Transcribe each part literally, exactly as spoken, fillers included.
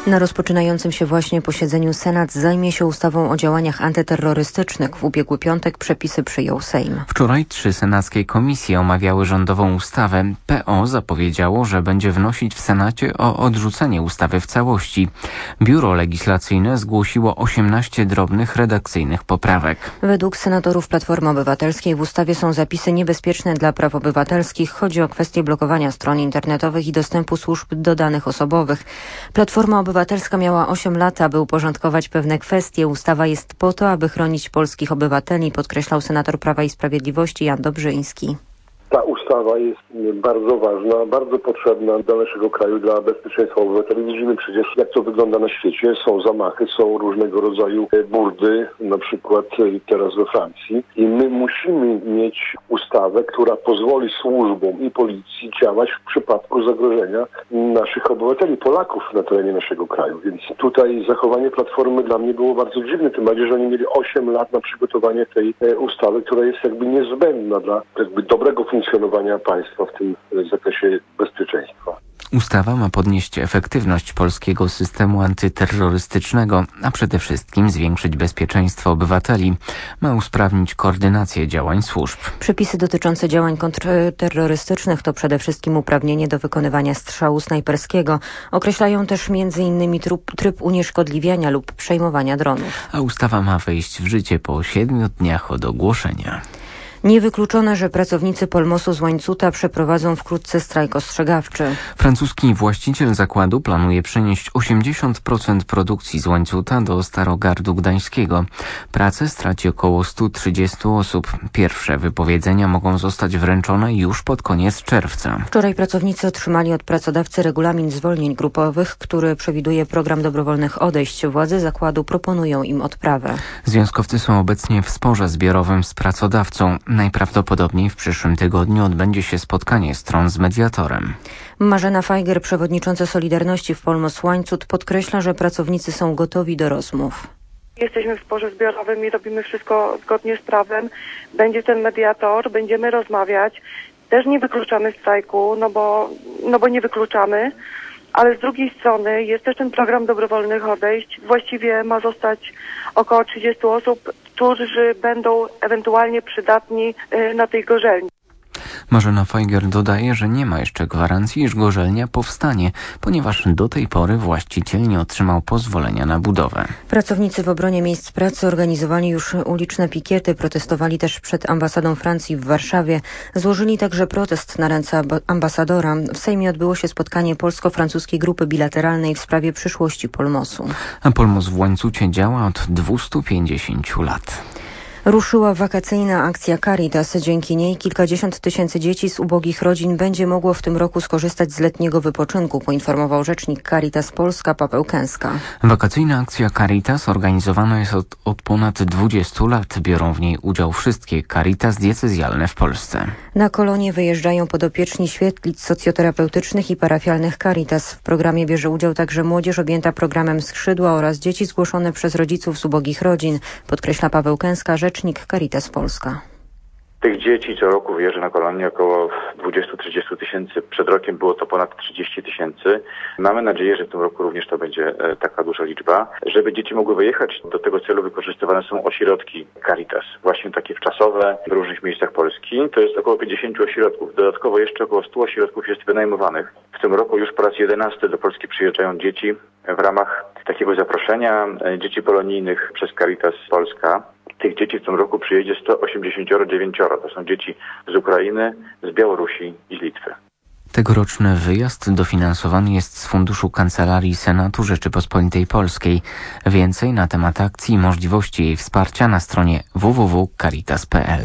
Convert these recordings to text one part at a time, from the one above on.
Na rozpoczynającym się właśnie posiedzeniu Senat zajmie się ustawą o działaniach antyterrorystycznych. W ubiegły piątek przepisy przyjął Sejm. Wczoraj trzy senackie komisje omawiały rządową ustawę. P O zapowiedziało, że będzie wnosić w Senacie o odrzucenie ustawy w całości. Biuro Legislacyjne zgłosiło osiemnaście drobnych redakcyjnych poprawek. Według senatorów Platformy Obywatelskiej w ustawie są zapisy niebezpieczne dla praw obywatelskich. Chodzi o kwestię blokowania stron internetowych i dostępu służb do danych osobowych. Platforma Obywatelska miała osiem lat, aby uporządkować pewne kwestie. Ustawa jest po to, aby chronić polskich obywateli, podkreślał senator Prawa i Sprawiedliwości Jan Dobrzyński. Ta ustawa jest bardzo ważna, bardzo potrzebna dla naszego kraju, dla bezpieczeństwa obywateli. Widzimy przecież, jak to wygląda na świecie. Są zamachy, są różnego rodzaju burdy, na przykład teraz we Francji. I my musimy mieć ustawę, która pozwoli służbom i policji działać w przypadku zagrożenia naszych obywateli, Polaków na terenie naszego kraju. Więc tutaj zachowanie Platformy dla mnie było bardzo dziwne, tym bardziej, że oni mieli osiem lat na przygotowanie tej ustawy, która jest jakby niezbędna dla jakby dobrego funkcjonowania państwa w tym zakresie bezpieczeństwa. Ustawa ma podnieść efektywność polskiego systemu antyterrorystycznego, a przede wszystkim zwiększyć bezpieczeństwo obywateli. Ma usprawnić koordynację działań służb. Przepisy dotyczące działań kontrterrorystycznych to przede wszystkim uprawnienie do wykonywania strzału snajperskiego. Określają też między innymi tryb, tryb unieszkodliwiania lub przejmowania dronów. A ustawa ma wejść w życie po siedmiu dniach od ogłoszenia. Niewykluczone, że pracownicy Polmosu z Łańcuta przeprowadzą wkrótce strajk ostrzegawczy. Francuski właściciel zakładu planuje przenieść osiemdziesiąt procent produkcji z Łańcuta do Starogardu Gdańskiego. Pracę straci około sto trzydzieści osób. Pierwsze wypowiedzenia mogą zostać wręczone już pod koniec czerwca. Wczoraj pracownicy otrzymali od pracodawcy regulamin zwolnień grupowych, który przewiduje program dobrowolnych odejść. Władze zakładu proponują im odprawę. Związkowcy są obecnie w sporze zbiorowym z pracodawcą. Najprawdopodobniej w przyszłym tygodniu odbędzie się spotkanie stron z mediatorem. Marzena Fajger, przewodnicząca Solidarności w Polmos Łańcut, podkreśla, że pracownicy są gotowi do rozmów. Jesteśmy w sporze zbiorowym i robimy wszystko zgodnie z prawem. Będzie ten mediator, będziemy rozmawiać. Też nie wykluczamy strajku, no bo, no bo nie wykluczamy. Ale z drugiej strony jest też ten program dobrowolnych odejść. Właściwie ma zostać około trzydzieści osób, którzy będą ewentualnie przydatni na tej gorzelni. Marzena Fajger dodaje, że nie ma jeszcze gwarancji, iż gorzelnia powstanie, ponieważ do tej pory właściciel nie otrzymał pozwolenia na budowę. Pracownicy w obronie miejsc pracy organizowali już uliczne pikiety, protestowali też przed ambasadą Francji w Warszawie. Złożyli także protest na ręce ambasadora. W Sejmie odbyło się spotkanie polsko-francuskiej grupy bilateralnej w sprawie przyszłości Polmosu. A Polmos w Łańcucie działa od dwustu pięćdziesięciu lat. Ruszyła wakacyjna akcja Caritas. Dzięki niej kilkadziesiąt tysięcy dzieci z ubogich rodzin będzie mogło w tym roku skorzystać z letniego wypoczynku, poinformował rzecznik Caritas Polska Paweł Kęska. Wakacyjna akcja Caritas organizowana jest od, od ponad dwudziestu lat. Biorą w niej udział wszystkie Caritas diecezjalne w Polsce. Na kolonie wyjeżdżają podopieczni świetlic socjoterapeutycznych i parafialnych Caritas. W programie bierze udział także młodzież objęta programem Skrzydła oraz dzieci zgłoszone przez rodziców z ubogich rodzin, podkreśla Paweł Kęska, rzecznik Caritas Polska. Tych dzieci co roku wyjeżdża na kolonię około dwadzieścia do trzydziestu tysięcy. Przed rokiem było to ponad trzydzieści tysięcy. Mamy nadzieję, że w tym roku również to będzie taka duża liczba. Żeby dzieci mogły wyjechać, do tego celu wykorzystywane są ośrodki Caritas. Właśnie takie wczasowe w różnych miejscach Polski. To jest około pięćdziesięciu ośrodków. Dodatkowo jeszcze około stu ośrodków jest wynajmowanych. W tym roku już po raz jedenasty do Polski przyjeżdżają dzieci w ramach takiego zaproszenia dzieci polonijnych przez Caritas Polska. Tych dzieci w tym roku przyjedzie sto osiemdziesiąt dziewięć. To są dzieci z Ukrainy, z Białorusi i z Litwy. Tegoroczny wyjazd dofinansowany jest z Funduszu Kancelarii Senatu Rzeczypospolitej Polskiej. Więcej na temat akcji i możliwości jej wsparcia na stronie w w w kropka caritas kropka p l.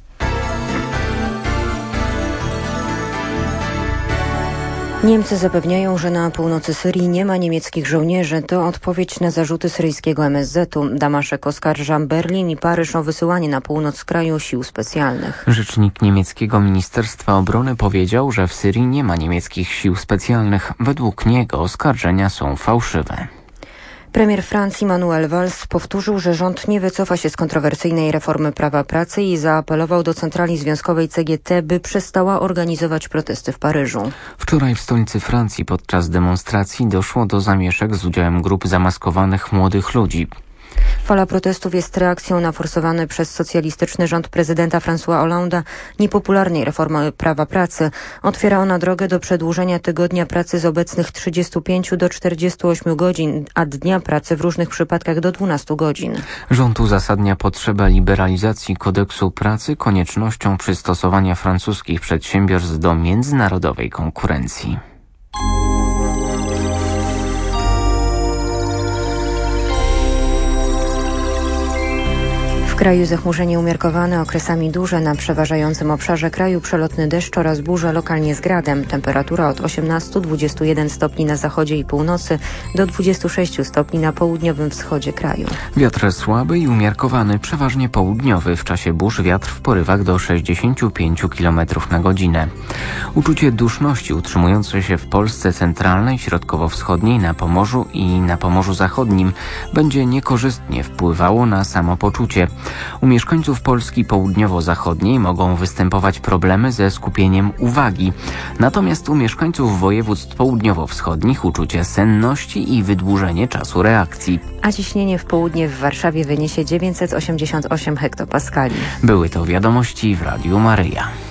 Niemcy zapewniają, że na północy Syrii nie ma niemieckich żołnierzy. To odpowiedź na zarzuty syryjskiego M S Z u. Damaszek oskarża Berlin i Paryż o wysyłanie na północ kraju sił specjalnych. Rzecznik niemieckiego Ministerstwa Obrony powiedział, że w Syrii nie ma niemieckich sił specjalnych. Według niego oskarżenia są fałszywe. Premier Francji Manuel Valls powtórzył, że rząd nie wycofa się z kontrowersyjnej reformy prawa pracy i zaapelował do centrali związkowej C G T, by przestała organizować protesty w Paryżu. Wczoraj w stolicy Francji podczas demonstracji doszło do zamieszek z udziałem grup zamaskowanych młodych ludzi. Fala protestów jest reakcją na forsowany przez socjalistyczny rząd prezydenta François Hollande'a niepopularnej reformy prawa pracy. Otwiera ona drogę do przedłużenia tygodnia pracy z obecnych trzydziestu pięciu do czterdziestu ośmiu godzin, a dnia pracy w różnych przypadkach do dwunastu godzin. Rząd uzasadnia potrzebę liberalizacji kodeksu pracy koniecznością przystosowania francuskich przedsiębiorstw do międzynarodowej konkurencji. W kraju zachmurzenie umiarkowane, okresami duże, na przeważającym obszarze kraju przelotny deszcz oraz burza lokalnie z gradem. Temperatura od osiemnastu do dwudziestu jeden stopni na zachodzie i północy do dwudziestu sześciu stopni na południowym wschodzie kraju. Wiatr słaby i umiarkowany, przeważnie południowy. W czasie burz wiatr w porywach do sześćdziesięciu pięciu kilometrów na godzinę. Uczucie duszności utrzymujące się w Polsce centralnej, środkowo-wschodniej, na Pomorzu i na Pomorzu Zachodnim będzie niekorzystnie wpływało na samopoczucie. U mieszkańców Polski południowo-zachodniej mogą występować problemy ze skupieniem uwagi. Natomiast u mieszkańców województw południowo-wschodnich uczucie senności i wydłużenie czasu reakcji. A ciśnienie w południe w Warszawie wyniesie dziewięćset osiemdziesiąt osiem hektopaskali. Były to wiadomości w Radiu Maryja.